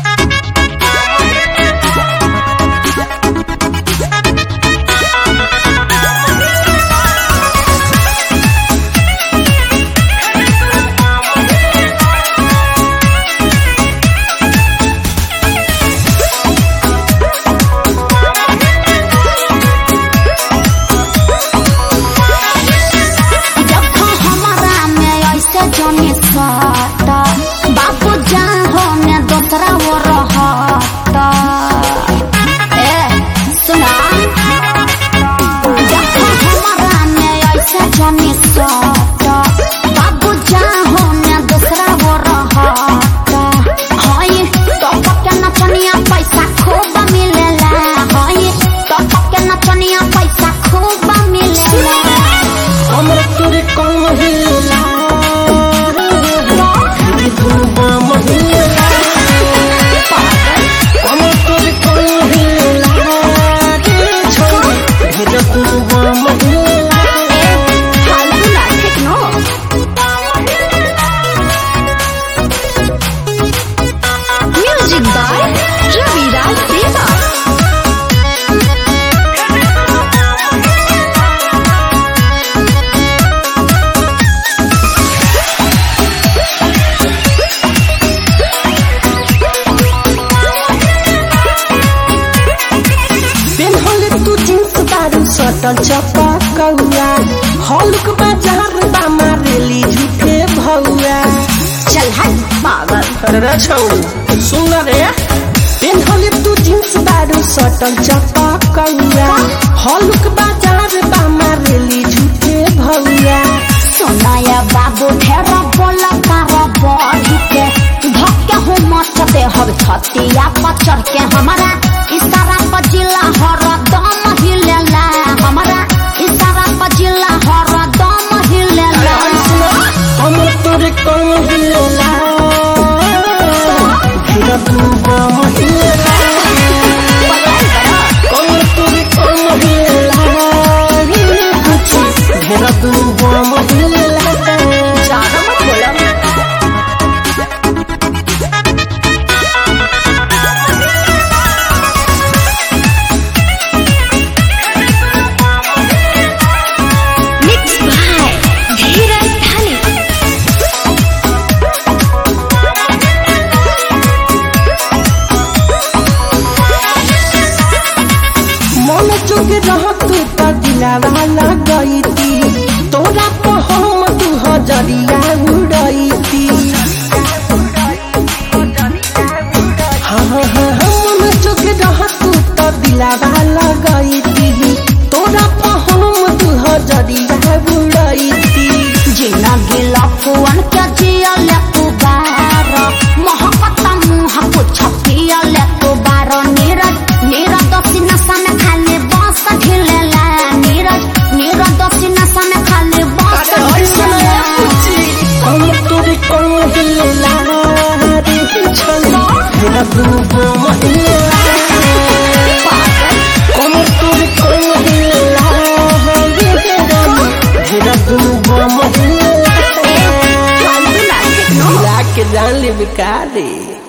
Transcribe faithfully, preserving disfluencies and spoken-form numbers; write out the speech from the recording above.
बाबू जाहो ने दोसरा वो रहता ए सुना देखो हमारा में ऐसा जाने सता बाबू जाहो ने दोसरा वो रहता हाय तो पक्के नचनिया पैसा खूब मिलेला हाय तो पक्के नचनिया पैसा खूब मिलेला हमरे तोरे कौन हिला Music by Ravi Raj Deva. सटल चपा कौआ हल्क बाजार बा मारेली झूठे भौआ चल हट पागल रे छौ सुन रे पेन्हले तू जींस बारू सटल चपा कौआ हल्क बाजार बा मारेली झूठे भौआ सोनाया बाबू ढेर बोला कर बढ़ के धक्के हो मचते हर छतिया पर चढ़ के हमारा इशारा पर जिला हर दम हिलेला हमारा इशारा पर जिला हर दम हिलेला हम तोरे कौन हिलेला फिर तू बम हिलेला हम तोरे कौन हिलेला कुछ फिर तू बम हिलेला ज्यादा मत बोला चुके रहत तो दिलावा लगैती तोरा पर हम तू हजरिया उड़ैती हाँ हाँ हाँ हम चुके रहत तो दिलावा लगैती तोरा पर हम तू हजरिया उड़ैती जिना गिला फुवन क्या जिया ले तू बार मोहब्बत मुँह कुछ पिया ले तू बार नीरज नीरज दोस्ती नशा में खाली बस ढिलेला नीरज नीरज दोस्ती नशा में खाली बस ढिलेला हम तोरे कौन हिलेला रे छला मेरा दूबो महिला हम तोरे कौन हिलेला मेरा दूबो महिला के जान ले बिका दे।